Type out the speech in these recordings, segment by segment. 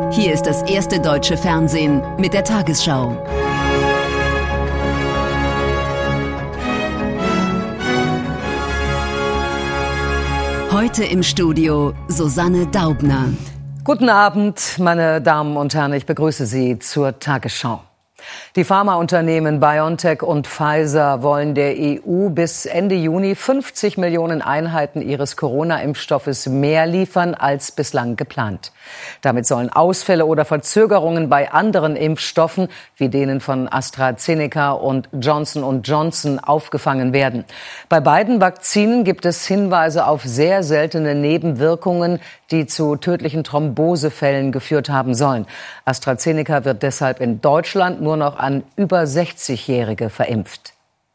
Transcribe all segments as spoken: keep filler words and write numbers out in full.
Hier ist das erste deutsche Fernsehen mit der Tagesschau. Heute im Studio Susanne Daubner. Guten Abend, meine Damen und Herren, ich begrüße Sie zur Tagesschau. Die Pharmaunternehmen BioNTech und Pfizer wollen der E U bis Ende Juni fünfzig Millionen Einheiten ihres Corona-Impfstoffes mehr liefern als bislang geplant. Damit sollen Ausfälle oder Verzögerungen bei anderen Impfstoffen wie denen von AstraZeneca und Johnson und Johnson aufgefangen werden. Bei beiden Vakzinen gibt es Hinweise auf sehr seltene Nebenwirkungen, die zu tödlichen Thrombosefällen geführt haben sollen. AstraZeneca wird deshalb in Deutschland nur noch an über sechzigjährige verimpft.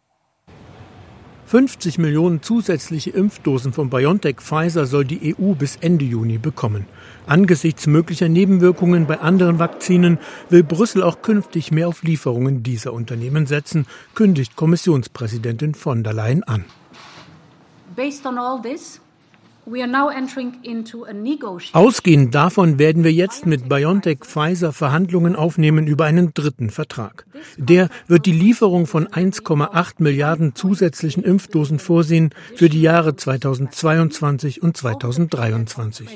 fünfzig Millionen zusätzliche Impfdosen von BioNTech Pfizer soll die E U bis Ende Juni bekommen. Angesichts möglicher Nebenwirkungen bei anderen Vakzinen will Brüssel auch künftig mehr auf Lieferungen dieser Unternehmen setzen, kündigt Kommissionspräsidentin von der Leyen an. Based on all this, we are now entering into a negotiation. Ausgehend davon werden wir jetzt mit BioNTech Pfizer Verhandlungen aufnehmen über einen dritten Vertrag. Der wird die Lieferung von eins Komma acht Milliarden zusätzlichen Impfdosen vorsehen für die Jahre zweitausendzweiundzwanzig und zweitausenddreiundzwanzig.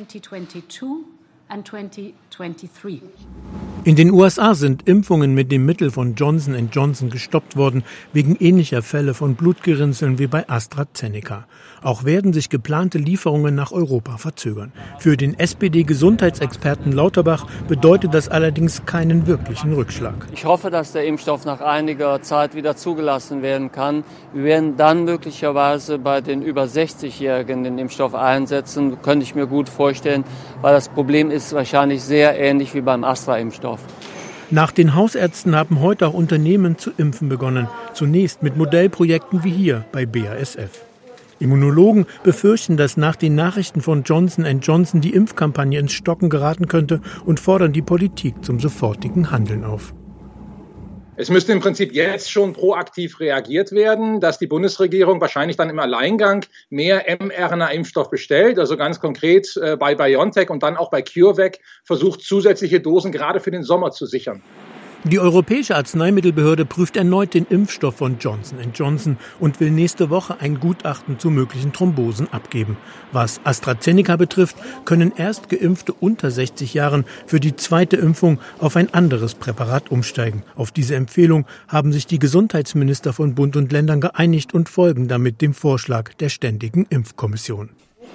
In den U S A sind Impfungen mit dem Mittel von Johnson und Johnson gestoppt worden, wegen ähnlicher Fälle von Blutgerinnseln wie bei AstraZeneca. Auch werden sich geplante Lieferungen nach Europa verzögern. Für den S P D-Gesundheitsexperten Lauterbach bedeutet das allerdings keinen wirklichen Rückschlag. Ich hoffe, dass der Impfstoff nach einiger Zeit wieder zugelassen werden kann. Wir werden dann möglicherweise bei den über sechzigjährigen den Impfstoff einsetzen, könnte ich mir gut vorstellen, weil das Problem ist wahrscheinlich sehr ähnlich wie beim Astra-Impfstoff. Nach den Hausärzten haben heute auch Unternehmen zu impfen begonnen. Zunächst mit Modellprojekten wie hier bei B A S F. Immunologen befürchten, dass nach den Nachrichten von Johnson und Johnson die Impfkampagne ins Stocken geraten könnte und fordern die Politik zum sofortigen Handeln auf. Es müsste im Prinzip jetzt schon proaktiv reagiert werden, dass die Bundesregierung wahrscheinlich dann im Alleingang mehr mRNA-Impfstoff bestellt, also ganz konkret äh, bei BioNTech und dann auch bei CureVac versucht, zusätzliche Dosen gerade für den Sommer zu sichern. Die Europäische Arzneimittelbehörde prüft erneut den Impfstoff von Johnson und Johnson und will nächste Woche ein Gutachten zu möglichen Thrombosen abgeben. Was AstraZeneca betrifft, können erst Geimpfte unter sechzig Jahren für die zweite Impfung auf ein anderes Präparat umsteigen. Auf diese Empfehlung haben sich die Gesundheitsminister von Bund und Ländern geeinigt und folgen damit dem Vorschlag der Ständigen Impfkommission.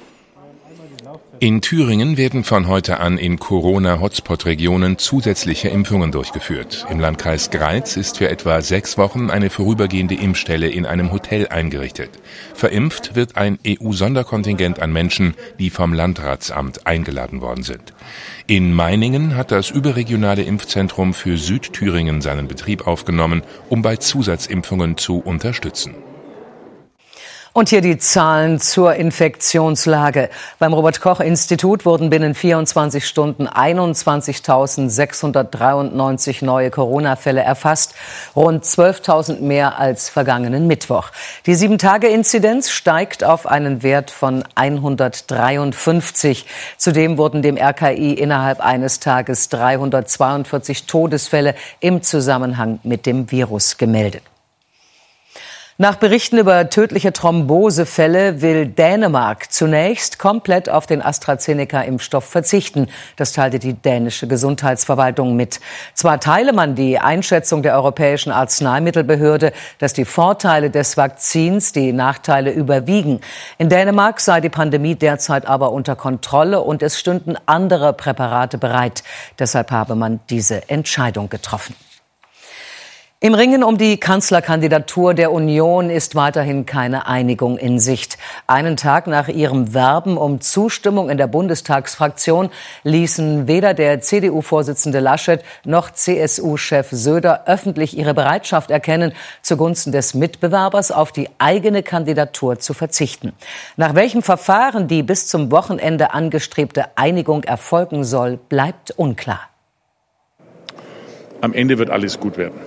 In Thüringen werden von heute an in Corona-Hotspot-Regionen zusätzliche Impfungen durchgeführt. Im Landkreis Greiz ist für etwa sechs Wochen eine vorübergehende Impfstelle in einem Hotel eingerichtet. Verimpft wird ein E U-Sonderkontingent an Menschen, die vom Landratsamt eingeladen worden sind. In Meiningen hat das überregionale Impfzentrum für Südthüringen seinen Betrieb aufgenommen, um bei Zusatzimpfungen zu unterstützen. Und hier die Zahlen zur Infektionslage. Beim Robert-Koch-Institut wurden binnen vierundzwanzig Stunden einundzwanzigtausendsechshundertdreiundneunzig neue Corona-Fälle erfasst, rund zwölftausend mehr als vergangenen Mittwoch. Die sieben-Tage-Inzidenz steigt auf einen Wert von hundertdreiundfünfzig. Zudem wurden dem R K I innerhalb eines Tages dreihundertzweiundvierzig Todesfälle im Zusammenhang mit dem Virus gemeldet. Nach Berichten über tödliche Thrombosefälle will Dänemark zunächst komplett auf den AstraZeneca-Impfstoff verzichten. Das teilte die dänische Gesundheitsverwaltung mit. Zwar teile man die Einschätzung der Europäischen Arzneimittelbehörde, dass die Vorteile des Vakzins die Nachteile überwiegen. In Dänemark sei die Pandemie derzeit aber unter Kontrolle und es stünden andere Präparate bereit. Deshalb habe man diese Entscheidung getroffen. Im Ringen um die Kanzlerkandidatur der Union ist weiterhin keine Einigung in Sicht. Einen Tag nach ihrem Werben um Zustimmung in der Bundestagsfraktion ließen weder der C D U-Vorsitzende Laschet noch C S U-Chef Söder öffentlich ihre Bereitschaft erkennen, zugunsten des Mitbewerbers auf die eigene Kandidatur zu verzichten. Nach welchem Verfahren die bis zum Wochenende angestrebte Einigung erfolgen soll, bleibt unklar. Am Ende wird alles gut werden.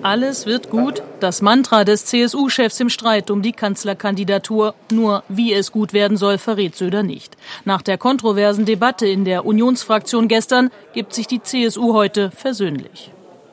Alles wird gut, das Mantra des C S U-Chefs im Streit um die Kanzlerkandidatur. Nur wie es gut werden soll, verrät Söder nicht. Nach der kontroversen Debatte in der Unionsfraktion gestern gibt sich die C S U heute versöhnlich.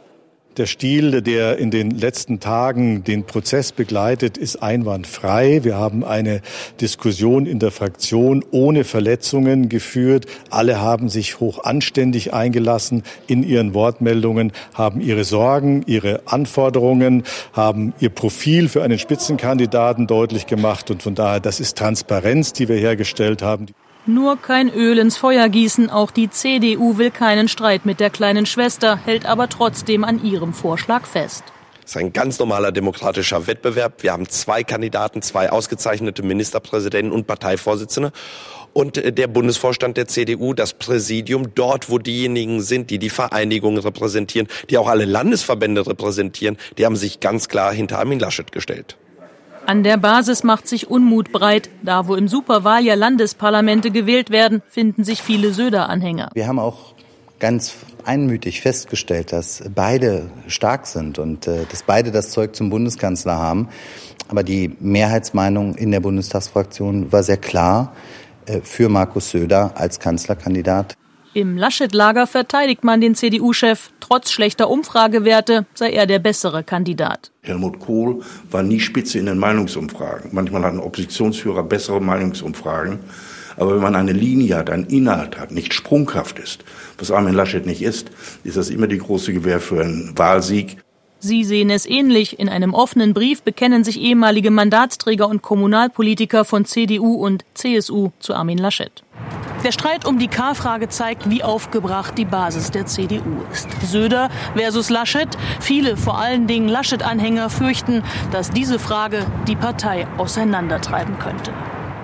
Der Stil, der in den letzten Tagen den Prozess begleitet, ist einwandfrei. Wir haben eine Diskussion in der Fraktion ohne Verletzungen geführt. Alle haben sich hoch anständig eingelassen in ihren Wortmeldungen, haben ihre Sorgen, ihre Anforderungen, haben ihr Profil für einen Spitzenkandidaten deutlich gemacht. Und von daher, das ist Transparenz, die wir hergestellt haben. Nur kein Öl ins Feuer gießen. Auch die C D U will keinen Streit mit der kleinen Schwester, hält aber trotzdem an ihrem Vorschlag fest. Es ist ein ganz normaler demokratischer Wettbewerb. Wir haben zwei Kandidaten, zwei ausgezeichnete Ministerpräsidenten und Parteivorsitzende. Und der Bundesvorstand der C D U, das Präsidium, dort, wo diejenigen sind, die die Vereinigungen repräsentieren, die auch alle Landesverbände repräsentieren, die haben sich ganz klar hinter Armin Laschet gestellt. An der Basis macht sich Unmut breit. Da, wo im Superwahljahr Landesparlamente gewählt werden, finden sich viele Söder-Anhänger. Wir haben auch ganz einmütig festgestellt, dass beide stark sind und äh, dass beide das Zeug zum Bundeskanzler haben. Aber die Mehrheitsmeinung in der Bundestagsfraktion war sehr klar äh, für Markus Söder als Kanzlerkandidat. Im Laschet-Lager verteidigt man den C D U-Chef. Trotz schlechter Umfragewerte sei er der bessere Kandidat. Helmut Kohl war nie Spitze in den Meinungsumfragen. Manchmal hatten Oppositionsführer bessere Meinungsumfragen. Aber wenn man eine Linie hat, einen Inhalt hat, nicht sprunghaft ist, was Armin Laschet nicht ist, ist das immer die große Gewähr für einen Wahlsieg. Sie sehen es ähnlich. In einem offenen Brief bekennen sich ehemalige Mandatsträger und Kommunalpolitiker von C D U und C S U zu Armin Laschet. Der Streit um die K-Frage zeigt, wie aufgebracht die Basis der C D U ist. Söder versus Laschet. Viele, vor allen Dingen Laschet-Anhänger, fürchten, dass diese Frage die Partei auseinandertreiben könnte.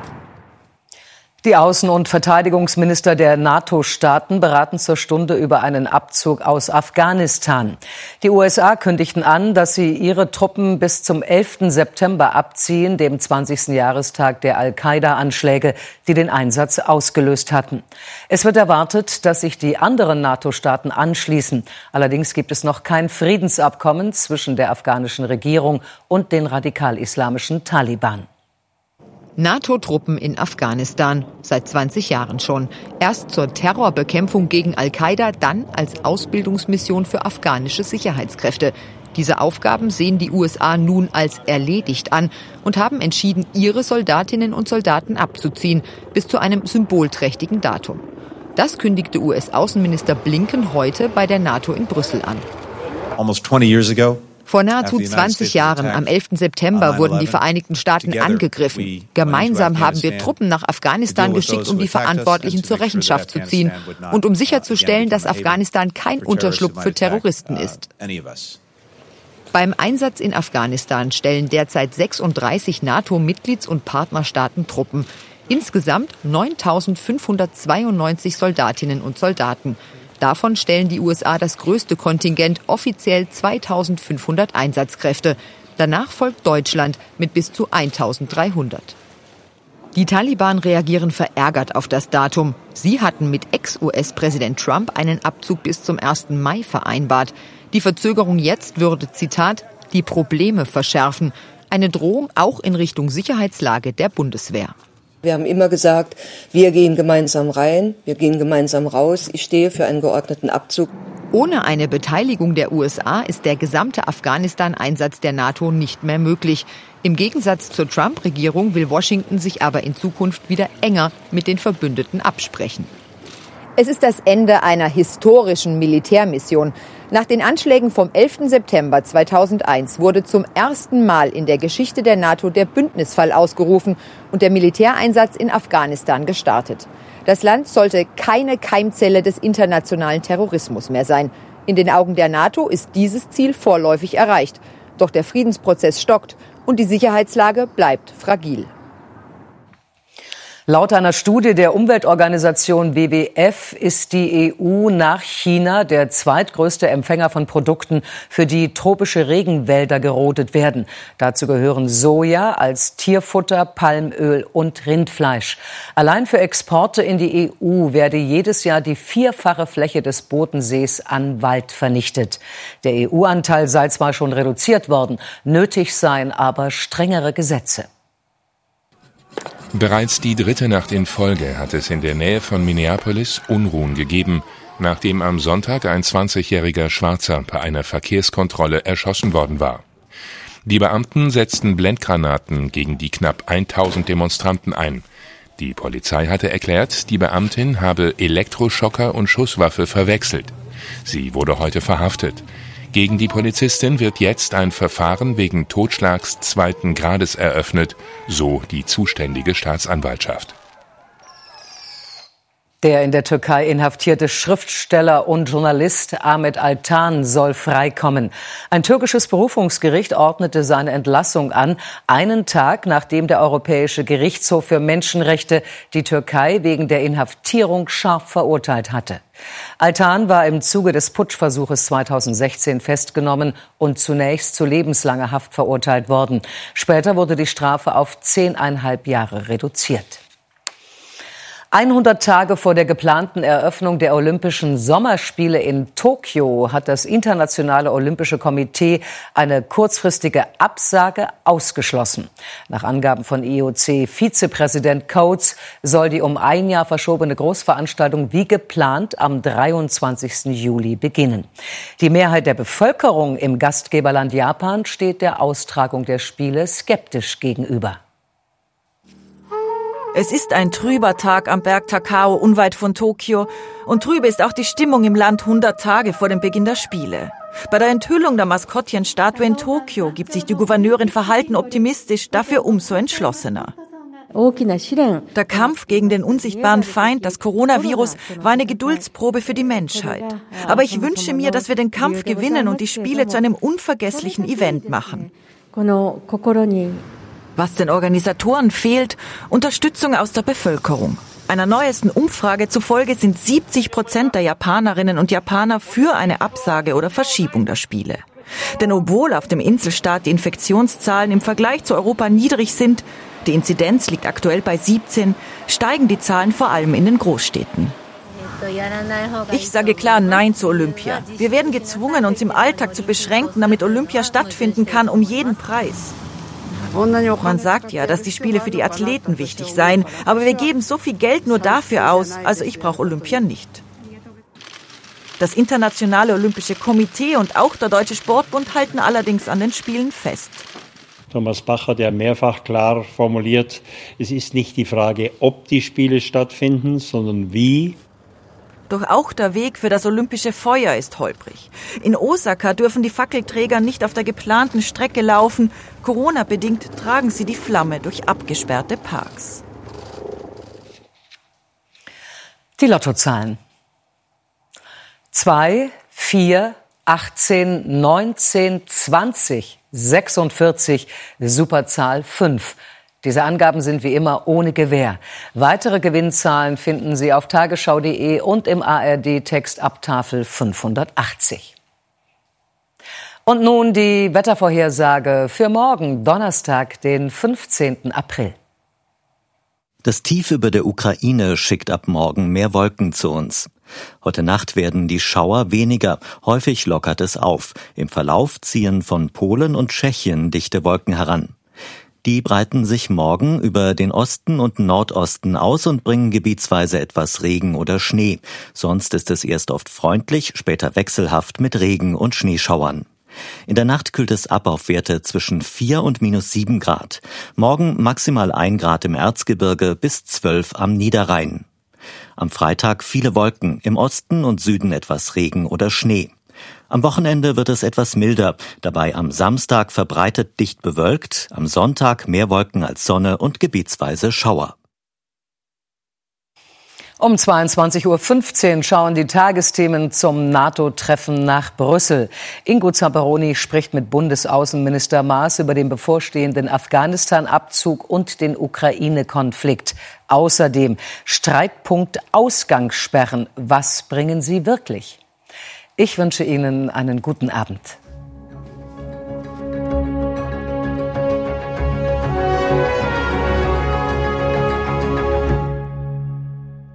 Die Außen- und Verteidigungsminister der NATO-Staaten beraten zur Stunde über einen Abzug aus Afghanistan. Die U S A kündigten an, dass sie ihre Truppen bis zum elften September abziehen, dem zwanzigsten Jahrestag der Al-Qaida-Anschläge, die den Einsatz ausgelöst hatten. Es wird erwartet, dass sich die anderen NATO-Staaten anschließen. Allerdings gibt es noch kein Friedensabkommen zwischen der afghanischen Regierung und den radikal-islamischen Taliban. NATO-Truppen in Afghanistan, seit zwanzig Jahren schon. Erst zur Terrorbekämpfung gegen Al-Qaida, dann als Ausbildungsmission für afghanische Sicherheitskräfte. Diese Aufgaben sehen die U S A nun als erledigt an und haben entschieden, ihre Soldatinnen und Soldaten abzuziehen, bis zu einem symbolträchtigen Datum. Das kündigte U S-Außenminister Blinken heute bei der NATO in Brüssel an. Almost twenty years ago. Vor nahezu zwanzig Jahren, am elften September, wurden die Vereinigten Staaten angegriffen. Gemeinsam haben wir Truppen nach Afghanistan geschickt, um die Verantwortlichen zur Rechenschaft zu ziehen und um sicherzustellen, dass Afghanistan kein Unterschlupf für Terroristen ist. Beim Einsatz in Afghanistan stellen derzeit sechsunddreißig NATO-Mitglieds- und Partnerstaaten Truppen. Insgesamt neuntausendfünfhundertzweiundneunzig Soldatinnen und Soldaten. Davon stellen die U S A das größte Kontingent, offiziell zweitausendfünfhundert Einsatzkräfte. Danach folgt Deutschland mit bis zu eintausenddreihundert. Die Taliban reagieren verärgert auf das Datum. Sie hatten mit Ex-U S-Präsident Trump einen Abzug bis zum ersten Mai vereinbart. Die Verzögerung jetzt würde, Zitat, die Probleme verschärfen. Eine Drohung auch in Richtung Sicherheitslage der Bundeswehr. Wir haben immer gesagt, wir gehen gemeinsam rein, wir gehen gemeinsam raus. Ich stehe für einen geordneten Abzug. Ohne eine Beteiligung der U S A ist der gesamte Afghanistan-Einsatz der NATO nicht mehr möglich. Im Gegensatz zur Trump-Regierung will Washington sich aber in Zukunft wieder enger mit den Verbündeten absprechen. Es ist das Ende einer historischen Militärmission. Nach den Anschlägen vom elften September zweitausendeins wurde zum ersten Mal in der Geschichte der NATO der Bündnisfall ausgerufen und der Militäreinsatz in Afghanistan gestartet. Das Land sollte keine Keimzelle des internationalen Terrorismus mehr sein. In den Augen der NATO ist dieses Ziel vorläufig erreicht. Doch der Friedensprozess stockt und die Sicherheitslage bleibt fragil. Laut einer Studie der Umweltorganisation W W F ist die E U nach China der zweitgrößte Empfänger von Produkten, für die tropische Regenwälder gerodet werden. Dazu gehören Soja als Tierfutter, Palmöl und Rindfleisch. Allein für Exporte in die E U werde jedes Jahr die vierfache Fläche des Bodensees an Wald vernichtet. Der E U-Anteil sei zwar schon reduziert worden, nötig seien aber strengere Gesetze. Bereits die dritte Nacht in Folge hat es in der Nähe von Minneapolis Unruhen gegeben, nachdem am Sonntag ein zwanzigjähriger Schwarzer bei einer Verkehrskontrolle erschossen worden war. Die Beamten setzten Blendgranaten gegen die knapp tausend Demonstranten ein. Die Polizei hatte erklärt, die Beamtin habe Elektroschocker und Schusswaffe verwechselt. Sie wurde heute verhaftet. Gegen die Polizistin wird jetzt ein Verfahren wegen Totschlags zweiten Grades eröffnet, so die zuständige Staatsanwaltschaft. Der in der Türkei inhaftierte Schriftsteller und Journalist Ahmet Altan soll freikommen. Ein türkisches Berufungsgericht ordnete seine Entlassung an, einen Tag nachdem der Europäische Gerichtshof für Menschenrechte die Türkei wegen der Inhaftierung scharf verurteilt hatte. Altan war im Zuge des Putschversuches zweitausendsechzehn festgenommen und zunächst zu lebenslanger Haft verurteilt worden. Später wurde die Strafe auf zehneinhalb Jahre reduziert. hundert Tage vor der geplanten Eröffnung der Olympischen Sommerspiele in Tokio hat das Internationale Olympische Komitee eine kurzfristige Absage ausgeschlossen. Nach Angaben von I O C-Vizepräsident Coates soll die um ein Jahr verschobene Großveranstaltung wie geplant am dreiundzwanzigsten Juli beginnen. Die Mehrheit der Bevölkerung im Gastgeberland Japan steht der Austragung der Spiele skeptisch gegenüber. Es ist ein trüber Tag am Berg Takao unweit von Tokio und trübe ist auch die Stimmung im Land hundert Tage vor dem Beginn der Spiele. Bei der Enthüllung der Maskottchenstatue in Tokio gibt sich die Gouverneurin verhalten optimistisch, dafür umso entschlossener. Der Kampf gegen den unsichtbaren Feind, das Coronavirus, war eine Geduldsprobe für die Menschheit. Aber ich wünsche mir, dass wir den Kampf gewinnen und die Spiele zu einem unvergesslichen Event machen. Was den Organisatoren fehlt, Unterstützung aus der Bevölkerung. Einer neuesten Umfrage zufolge sind siebzig Prozent der Japanerinnen und Japaner für eine Absage oder Verschiebung der Spiele. Denn obwohl auf dem Inselstaat die Infektionszahlen im Vergleich zu Europa niedrig sind, die Inzidenz liegt aktuell bei siebzehn, steigen die Zahlen vor allem in den Großstädten. Ich sage klar Nein zu Olympia. Wir werden gezwungen, uns im Alltag zu beschränken, damit Olympia stattfinden kann, um jeden Preis. Man sagt ja, dass die Spiele für die Athleten wichtig seien, aber wir geben so viel Geld nur dafür aus, also ich brauche Olympia nicht. Das Internationale Olympische Komitee und auch der Deutsche Sportbund halten allerdings an den Spielen fest. Thomas Bach hat ja mehrfach klar formuliert, es ist nicht die Frage, ob die Spiele stattfinden, sondern wie. Doch auch der Weg für das olympische Feuer ist holprig. In Osaka dürfen die Fackelträger nicht auf der geplanten Strecke laufen. Corona-bedingt tragen sie die Flamme durch abgesperrte Parks. Die Lottozahlen. zwei, vier, achtzehn, neunzehn, zwanzig, sechsundvierzig, Superzahl fünf. Diese Angaben sind wie immer ohne Gewähr. Weitere Gewinnzahlen finden Sie auf tagesschau punkt de und im A R D-Text ab Tafel fünfhundertachtzig. Und nun die Wettervorhersage für morgen, Donnerstag, den fünfzehnten April. Das Tief über der Ukraine schickt ab morgen mehr Wolken zu uns. Heute Nacht werden die Schauer weniger, häufig lockert es auf. Im Verlauf ziehen von Polen und Tschechien dichte Wolken heran. Die breiten sich morgen über den Osten und Nordosten aus und bringen gebietsweise etwas Regen oder Schnee. Sonst ist es erst oft freundlich, später wechselhaft mit Regen und Schneeschauern. In der Nacht kühlt es ab auf Werte zwischen vier und minus sieben Grad. Morgen maximal ein Grad im Erzgebirge bis zwölf am Niederrhein. Am Freitag viele Wolken, im Osten und Süden etwas Regen oder Schnee. Am Wochenende wird es etwas milder, dabei am Samstag verbreitet dicht bewölkt, am Sonntag mehr Wolken als Sonne und gebietsweise Schauer. Um zweiundzwanzig Uhr fünfzehn schauen die Tagesthemen zum NATO-Treffen nach Brüssel. Ingo Zamperoni spricht mit Bundesaußenminister Maas über den bevorstehenden Afghanistan-Abzug und den Ukraine-Konflikt. Außerdem Streitpunkt Ausgangssperren. Was bringen sie wirklich? Ich wünsche Ihnen einen guten Abend.